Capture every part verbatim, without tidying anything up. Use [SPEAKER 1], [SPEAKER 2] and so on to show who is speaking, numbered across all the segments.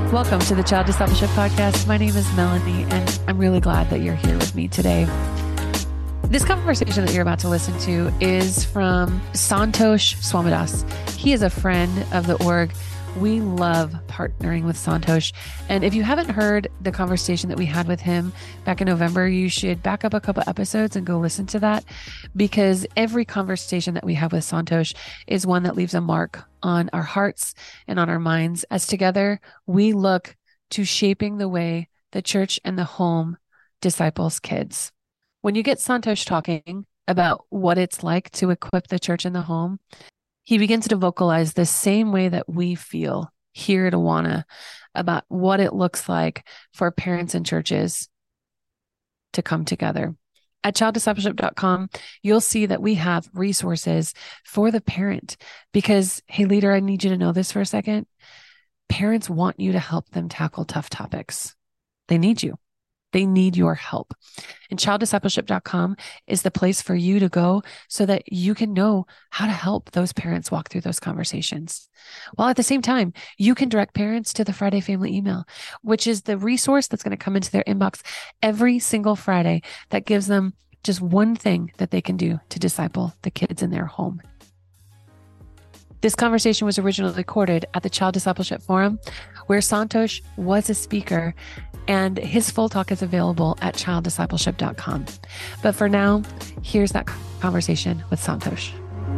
[SPEAKER 1] Welcome to the Child Discipleship Podcast. My name is Melanie, and I'm really glad that you're here with me today. This conversation that you're about to listen to is from Santosh Swamidas. He is a friend of the org. We love partnering with Santosh. And if you haven't heard the conversation that we had with him back in November, you should back up a couple episodes and go listen to that, because every conversation that we have with Santosh is one that leaves a mark on our hearts and on our minds, as together we look to shaping the way the church and the home disciples kids. When you get Santosh talking about what it's like to equip the church and the home, he begins to vocalize the same way that we feel here at Awana about what it looks like for parents and churches to come together. At child discipleship dot com, you'll see that we have resources for the parent because, hey, leader, I need you to know this for a second. Parents want you to help them tackle tough topics. They need you. They need your help. And child discipleship dot com is the place for you to go so that you can know how to help those parents walk through those conversations. While at the same time, you can direct parents to the Friday Family Email, which is the resource that's going to come into their inbox every single Friday that gives them just one thing that they can do to disciple the kids in their home. This conversation was originally recorded at the Child Discipleship Forum, where Santosh was a speaker, and his full talk is available at child discipleship dot com. But for now, here's that conversation with Santosh.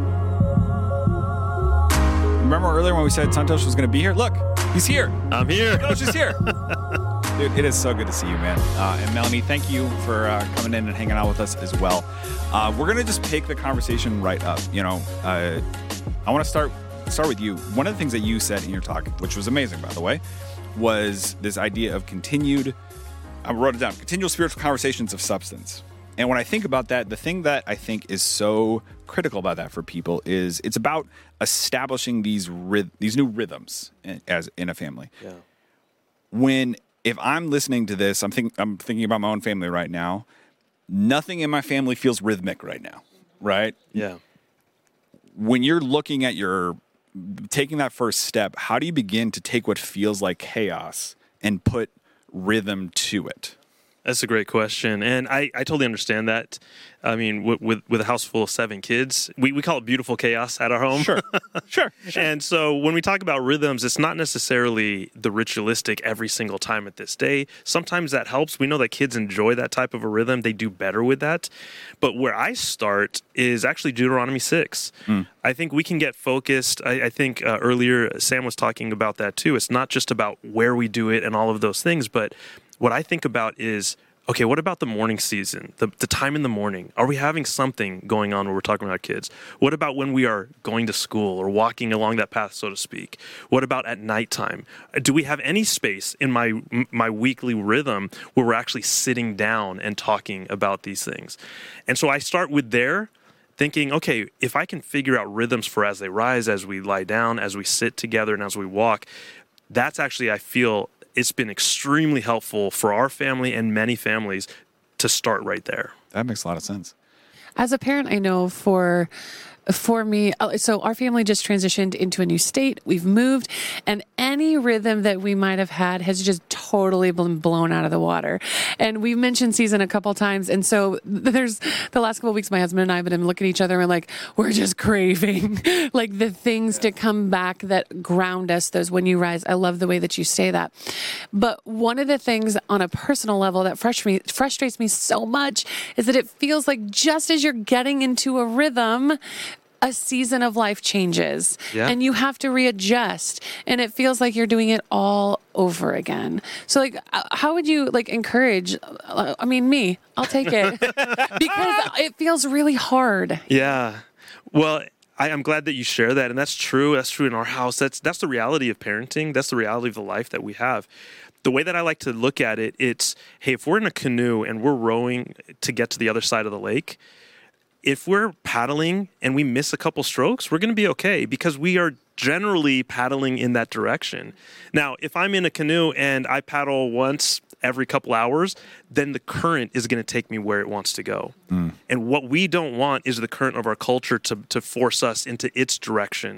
[SPEAKER 2] Remember earlier when we said Santosh was going to be here? Look, he's here.
[SPEAKER 3] I'm here.
[SPEAKER 2] Santosh is here. Dude, it is so good to see you, man. Uh, and Melanie, thank you for uh, coming in and hanging out with us as well. Uh, we're going to just pick the conversation right up. You know, uh, I want to start start with you. One of the things that you said in your talk, which was amazing, by the way, was this idea of continued, I wrote it down, continual spiritual conversations of substance. And when I think about that, the thing that I think is so critical about that for people is it's about establishing these ryth- these new rhythms in, as in a family.
[SPEAKER 3] Yeah.
[SPEAKER 2] When, if I'm listening to this, I'm, think, I'm thinking about my own family right now, nothing in my family feels rhythmic right now, right?
[SPEAKER 3] Yeah.
[SPEAKER 2] When you're looking at your, taking that first step, how do you begin to take what feels like chaos and put rhythm to it?
[SPEAKER 3] That's a great question. And I, I totally understand that. I mean, with, with with a house full of seven kids, we, we call it beautiful chaos at our home.
[SPEAKER 2] Sure, sure, sure.
[SPEAKER 3] And so when we talk about rhythms, it's not necessarily the ritualistic every single time at this day. Sometimes that helps. We know that kids enjoy that type of a rhythm. They do better with that. But where I start is actually Deuteronomy six. Mm. I think we can get focused. I, I think uh, earlier Sam was talking about that too. It's not just about where we do it and all of those things, but what I think about is, okay, what about the morning season, the, the time in the morning? Are we having something going on when we're talking about kids? What about when we are going to school or walking along that path, so to speak? What about at nighttime? Do we have any space in my my weekly rhythm where we're actually sitting down and talking about these things? And so I start with there, thinking, okay, if I can figure out rhythms for as they rise, as we lie down, as we sit together, and as we walk, that's actually, I feel, it's been extremely helpful for our family and many families to start right there.
[SPEAKER 2] That makes a lot of sense.
[SPEAKER 1] As a parent, I know for for me, so our family just transitioned into a new state. We've moved, and any rhythm that we might have had has just totally been blown out of the water. And we've mentioned season a couple times, and so there's the last couple of weeks, my husband and I have been looking at each other and we're like, we're just craving like the things to come back that ground us. Those when you rise. I love the way that you say that. But one of the things on a personal level that frustrates me, frustrates me so much is that it feels like just as you're getting into a rhythm, a season of life changes yeah. and you have to readjust, and it feels like you're doing it all over again. So like, how would you like encourage, I mean, me, I'll take it because it feels really hard.
[SPEAKER 3] Yeah. Well, I, I'm glad that you share that. And that's true. That's true in our house. That's, that's the reality of parenting. That's the reality of the life that we have. The way that I like to look at it, it's, hey, if we're in a canoe and we're rowing to get to the other side of the lake, if we're paddling and we miss a couple strokes, we're going to be okay because we are generally paddling in that direction. Now, if I'm in a canoe and I paddle once every couple hours, then the current is going to take me where it wants to go. Mm. And what we don't want is the current of our culture to, to force us into its direction.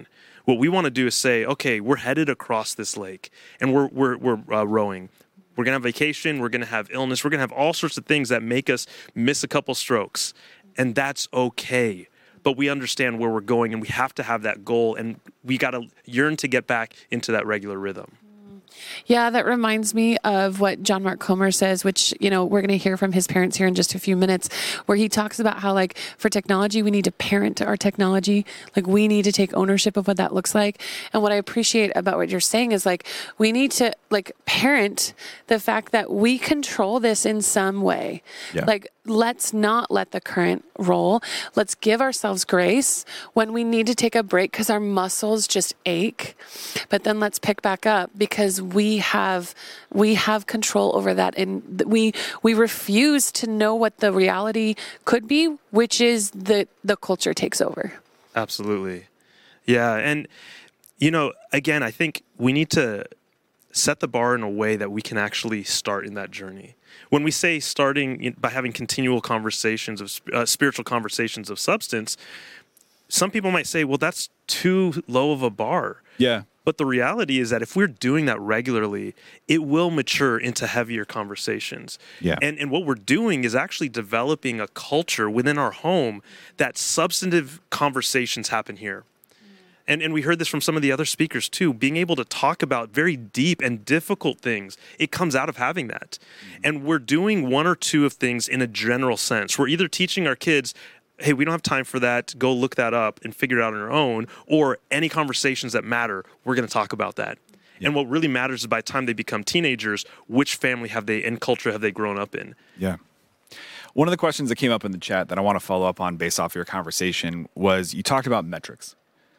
[SPEAKER 3] What we want to do is say, okay, we're headed across this lake and we're, we're, we're uh, rowing. We're going to have vacation. We're going to have illness. We're going to have all sorts of things that make us miss a couple strokes. And that's okay. But we understand where we're going and we have to have that goal. And we got to yearn to get back into that regular rhythm.
[SPEAKER 1] Yeah, that reminds me of what John Mark Comer says, which, you know, we're going to hear from his parents here in just a few minutes, where he talks about how, like, for technology, we need to parent our technology. Like, we need to take ownership of what that looks like. And what I appreciate about what you're saying is, like, we need to, like, parent the fact that we control this in some way.
[SPEAKER 2] Yeah.
[SPEAKER 1] Like, let's not let the current roll. Let's give ourselves grace when we need to take a break because our muscles just ache. But then let's pick back up because we have we have control over that, and we we refuse to know what the reality could be, which is that the culture takes over.
[SPEAKER 3] Absolutely. Yeah, and you know, again, I think we need to set the bar in a way that we can actually start in that journey. When we say starting by having continual conversations of uh, spiritual conversations of substance, some people might say, well, that's too low of a bar.
[SPEAKER 2] Yeah.
[SPEAKER 3] But the reality is that if we're doing that regularly, it will mature into heavier conversations.
[SPEAKER 2] Yeah.
[SPEAKER 3] And, and what we're doing is actually developing a culture within our home that substantive conversations happen here. And and we heard this from some of the other speakers too, being able to talk about very deep and difficult things. It comes out of having that. Mm-hmm. And we're doing one or two of things in a general sense. We're either teaching our kids, hey, we don't have time for that, go look that up and figure it out on our own, or any conversations that matter, we're going to talk about that. Yeah. And what really matters is by the time they become teenagers, which family have they and culture have they grown up in?
[SPEAKER 2] Yeah. One of the questions that came up in the chat that I want to follow up on based off your conversation was you talked about metrics.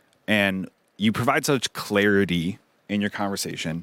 [SPEAKER 2] And you provide such clarity in your conversation,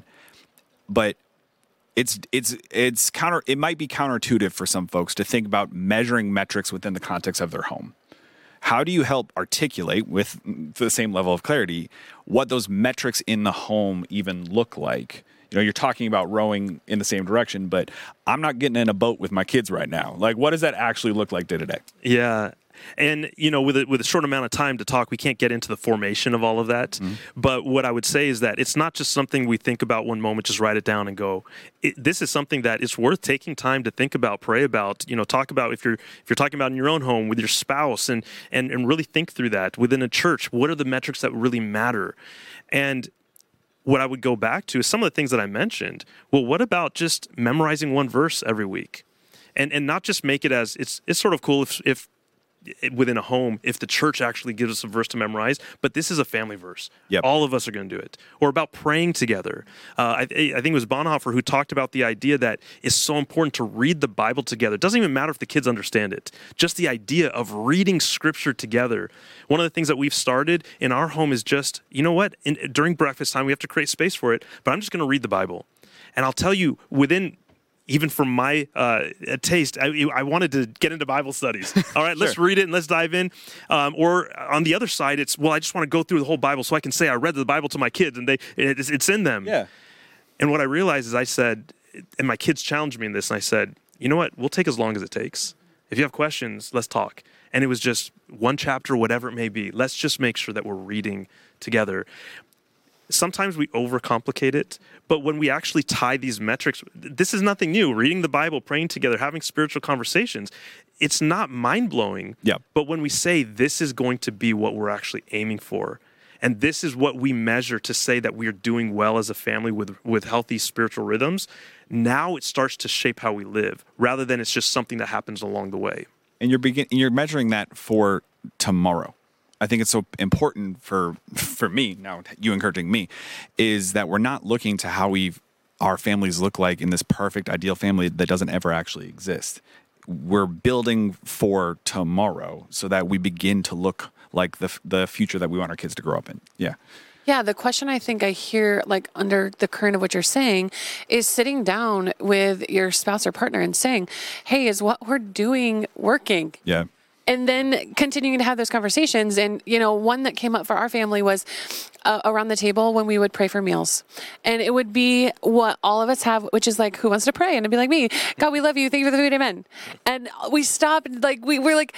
[SPEAKER 2] but it's it's it's counter. It might be counterintuitive for some folks to think about measuring metrics within the context of their home. How do you help articulate with the same level of clarity what those metrics in the home even look like? You know, you're talking about rowing in the same direction, but I'm not getting in a boat with my kids right now. Like, what does that actually look like day to day?
[SPEAKER 3] Yeah. And, you know, with a, with a short amount of time to talk, we can't get into the formation of all of that. Mm-hmm. But what I would say is that it's not just something we think about one moment, just write it down and go. It, this is something that it's worth taking time to think about, pray about, you know, talk about if you're if you're talking about in your own home with your spouse and, and, and really think through that. Within a church, what are the metrics that really matter? And what I would go back to is some of the things that I mentioned. Well, what about just memorizing one verse every week? And and not just make it as, it's it's sort of cool if if within a home, if the church actually gives us a verse to memorize, but this is a family verse.
[SPEAKER 2] Yep.
[SPEAKER 3] All of us are going to do it. Or about praying together. Uh, I, I think it was Bonhoeffer who talked about the idea that it's so important to read the Bible together. It doesn't even matter if the kids understand it. Just the idea of reading scripture together. One of the things that we've started in our home is just, you know what, in, during breakfast time, we have to create space for it, but I'm just going to read the Bible. And I'll tell you, within even from my uh, taste, I, I wanted to get into Bible studies. All right, sure. Let's read it and let's dive in. Um, or on the other side, it's, well, I just want to go through the whole Bible so I can say I read the Bible to my kids and they it's, it's in them.
[SPEAKER 2] Yeah.
[SPEAKER 3] And what I realized is I said, and my kids challenged me in this, and I said, you know what, we'll take as long as it takes. If you have questions, let's talk. And it was just one chapter, whatever it may be. Let's just make sure that we're reading together. Sometimes we overcomplicate it, but when we actually tie these metrics, this is nothing new. Reading the Bible, praying together, having spiritual conversations, it's not mind-blowing.
[SPEAKER 2] Yeah.
[SPEAKER 3] But when we say this is going to be what we're actually aiming for, and this is what we measure to say that we are doing well as a family with, with healthy spiritual rhythms, now it starts to shape how we live, rather than it's just something that happens along the way.
[SPEAKER 2] And you're begin- you're measuring that for tomorrow. I think it's so important for for me, now you encouraging me, is that we're not looking to how we our families look like in this perfect ideal family that doesn't ever actually exist. We're building for tomorrow so that we begin to look like the the future that we want our kids to grow up in. Yeah.
[SPEAKER 1] Yeah, the question I think I hear, like, under the current of what you're saying, is sitting down with your spouse or partner and saying, hey, is what we're doing working?
[SPEAKER 2] Yeah.
[SPEAKER 1] And then continuing to have those conversations. And, you know, one that came up for our family was uh, around the table when we would pray for meals. And it would be what all of us have, which is like, who wants to pray? And it'd be like me, God, we love you. Thank you for the food. Amen. And we stopped, like, we were like,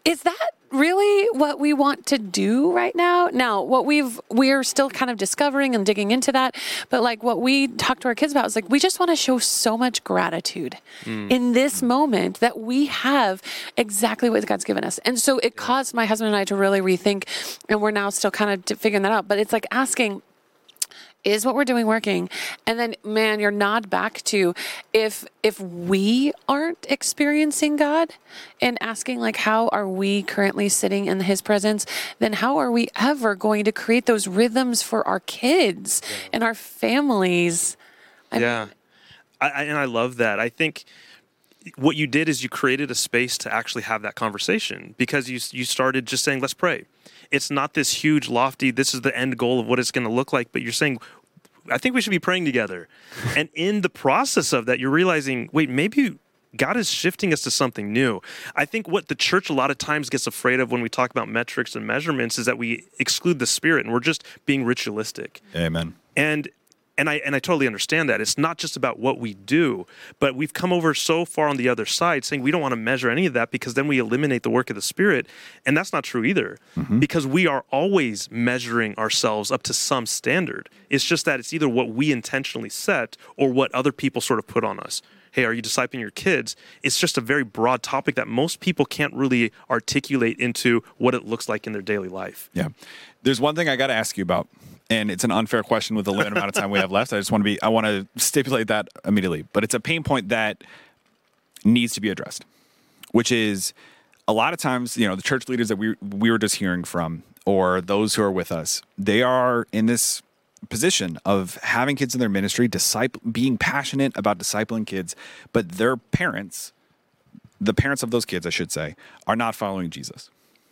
[SPEAKER 1] is that really what we want to do right now? Now, what we've, we're still kind of discovering and digging into that. But like what we talk to our kids about is like, we just want to show so much gratitude mm. in this moment that we have exactly what God's given us. And so it caused my husband and I to really rethink, and we're now still kind of figuring that out. But it's like asking, is what we're doing working? And then, man, your nod back to if if we aren't experiencing God and asking, like, how are we currently sitting in his presence, then how are we ever going to create those rhythms for our kids yeah. and our families? I
[SPEAKER 3] yeah.
[SPEAKER 1] mean,
[SPEAKER 3] I, I, and I love that. I think what you did is you created a space to actually have that conversation, because you you started just saying, let's pray. It's not this huge, lofty, this is the end goal of what it's going to look like, but you're saying, I think we should be praying together. And in the process of that, you're realizing, wait, maybe God is shifting us to something new. I think what the church a lot of times gets afraid of when we talk about metrics and measurements is that we exclude the Spirit and we're just being ritualistic.
[SPEAKER 2] Amen.
[SPEAKER 3] And And I and I totally understand that. It's not just about what we do, but we've come over so far on the other side saying we don't want to measure any of that, because then we eliminate the work of the Spirit. And that's not true either, mm-hmm. because we are always measuring ourselves up to some standard. It's just that it's either what we intentionally set or what other people sort of put on us. Hey, are you discipling your kids? It's just a very broad topic that most people can't really articulate into what it looks like in their daily life.
[SPEAKER 2] Yeah. There's one thing I got to ask you about. And it's an unfair question with the limited amount of time we have left. I just want to be, I want to stipulate that immediately. But it's a pain point that needs to be addressed, which is a lot of times, you know, the church leaders that we we were just hearing from, or those who are with us, they are in this position of having kids in their ministry, disciple, being passionate about discipling kids, but their parents, the parents of those kids, I should say, are not following Jesus.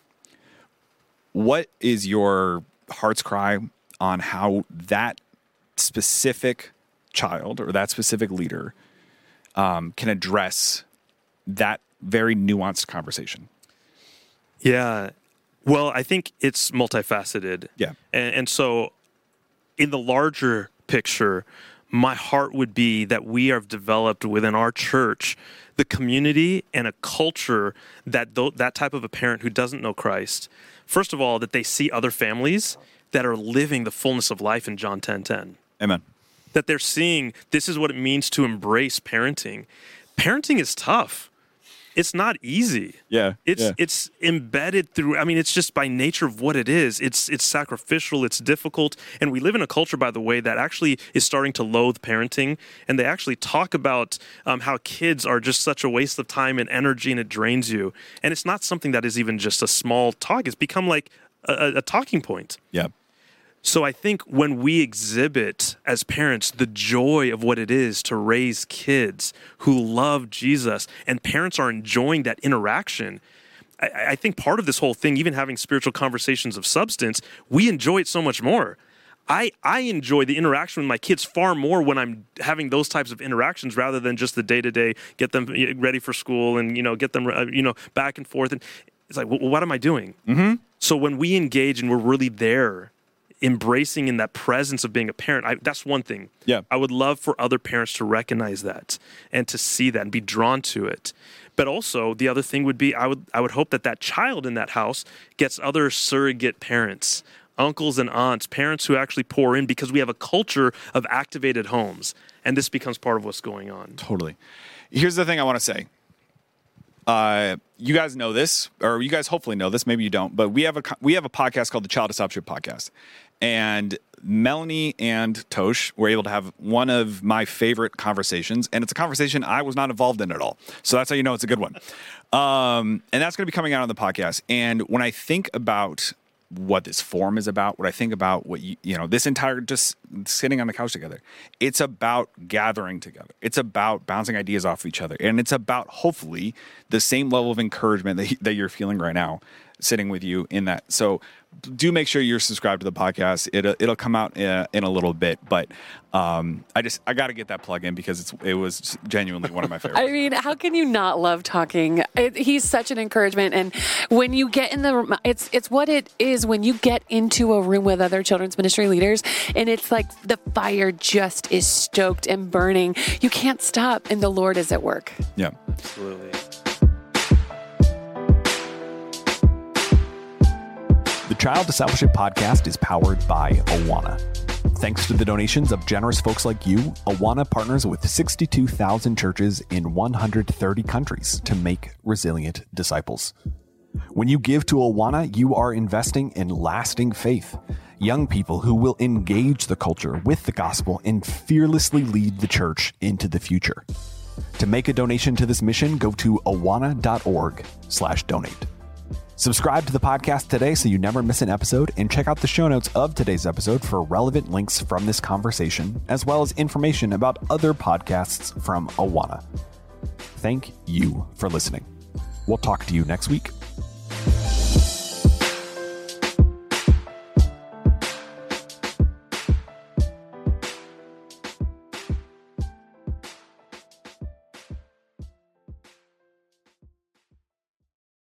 [SPEAKER 2] What is your heart's cry on how that specific child or that specific leader um, can address that very nuanced conversation?
[SPEAKER 3] Yeah. Well, I think it's multifaceted.
[SPEAKER 2] Yeah.
[SPEAKER 3] And, and so in the larger picture, my heart would be that we have developed within our church the community and a culture that th- that type of a parent who doesn't know Christ, first of all, that they see other families that are living the fullness of life in John ten ten.
[SPEAKER 2] Amen.
[SPEAKER 3] That they're seeing this is what it means to embrace parenting. Parenting is tough. It's not easy.
[SPEAKER 2] Yeah.
[SPEAKER 3] It's
[SPEAKER 2] yeah.
[SPEAKER 3] it's embedded through, I mean, it's just by nature of what it is. It's it's sacrificial, it's difficult. And we live in a culture, by the way, that actually is starting to loathe parenting. And they actually talk about um, how kids are just such a waste of time and energy, and it drains you. And it's not something that is even just a small talk. It's become like a, a talking point.
[SPEAKER 2] Yeah.
[SPEAKER 3] So I think when we exhibit as parents the joy of what it is to raise kids who love Jesus, and parents are enjoying that interaction, I, I think part of this whole thing, even having spiritual conversations of substance, we enjoy it so much more. I, I enjoy the interaction with my kids far more when I'm having those types of interactions rather than just the day-to-day, get them ready for school and, you know, get them, you know, back and forth. And it's like, well, what am I doing?
[SPEAKER 2] Mm-hmm.
[SPEAKER 3] So when we engage and we're really there, embracing in that presence of being a parent, I, that's one thing.
[SPEAKER 2] Yeah.
[SPEAKER 3] I would love for other parents to recognize that and to see that and be drawn to it. But also the other thing would be, I would I would hope that that child in that house gets other surrogate parents, uncles and aunts, parents who actually pour in, because we have a culture of activated homes. And this becomes part of what's going on.
[SPEAKER 2] Totally. Here's the thing I want to say. Uh, you guys know this, or you guys hopefully know this. Maybe you don't, but we have a we have a podcast called the Child Discipleship Podcast, and Melanie and Tosh were able to have one of my favorite conversations, and it's a conversation I was not involved in at all. So that's how you know it's a good one. Um, and that's going to be coming out on the podcast. And when I think about what this forum is about, what I think about what you, you know, this entire just sitting on the couch together, it's about gathering together. It's about bouncing ideas off of each other. And it's about hopefully the same level of encouragement that, that you're feeling right now sitting with you in that. So do make sure you're subscribed to the podcast. It'll, it'll come out in a, in a little bit, but um, I just, I got to get that plug in because it's, it was genuinely one of my favorites.
[SPEAKER 1] I mean, how can you not love talking? It, he's such an encouragement. And when you get in the room, it's, it's what it is when you get into a room with other children's ministry leaders, and it's like the fire just is stoked and burning. You can't stop, and the Lord is at work.
[SPEAKER 2] Yeah,
[SPEAKER 3] absolutely.
[SPEAKER 4] Child Discipleship Podcast is powered by Awana. Thanks to the donations of generous folks like you, Awana partners with sixty-two thousand churches in one hundred thirty countries to make resilient disciples. When you give to Awana, you are investing in lasting faith, young people who will engage the culture with the gospel and fearlessly lead the church into the future. To make a donation to this mission, go to awana.org slash donate. Subscribe to the podcast today so you never miss an episode, and check out the show notes of today's episode for relevant links from this conversation, as well as information about other podcasts from Awana. Thank you for listening. We'll talk to you next week.